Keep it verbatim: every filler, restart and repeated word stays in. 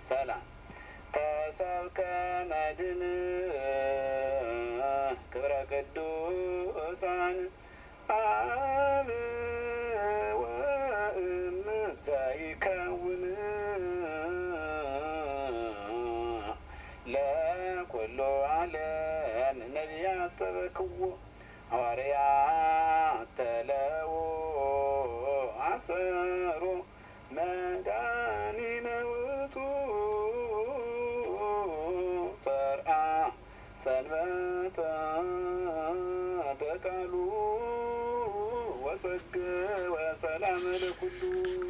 ሰላም ተሰብከ መድን ክብረ ቅዱሳን አብ ወእም ዘይከውን ለኩሉ ዓለም ነቢያት ሰበክዎ ሐዋርያት ተለዎ አሰሮ መድኃኒነ ውእቱ ሰርዓ ሰንበተ በቃሉ ወጸገ ወሰላም ለኩሉ